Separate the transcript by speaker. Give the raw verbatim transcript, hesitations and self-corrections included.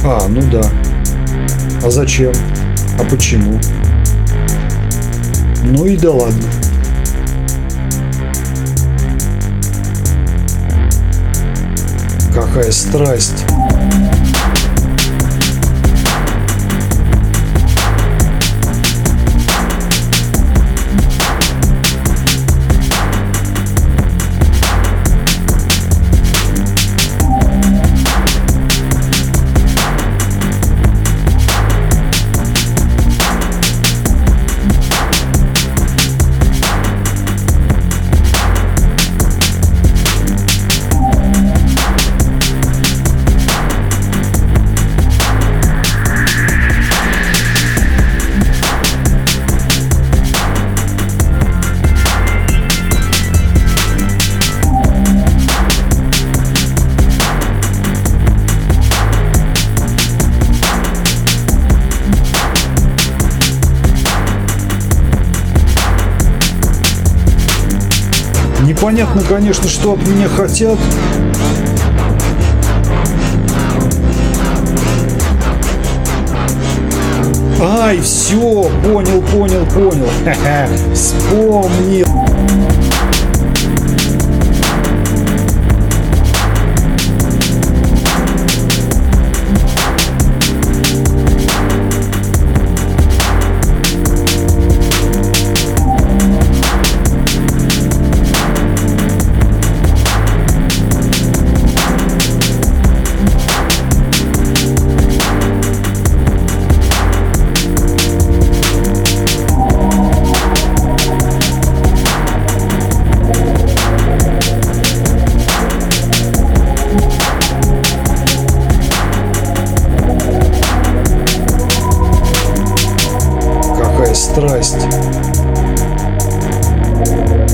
Speaker 1: А, ну да. А зачем? А почему? Ну и да ладно. Какая страсть. Непонятно, конечно, что от меня хотят. Ай, все, понял, понял, понял. Ха-ха, вспомнил. Страсть.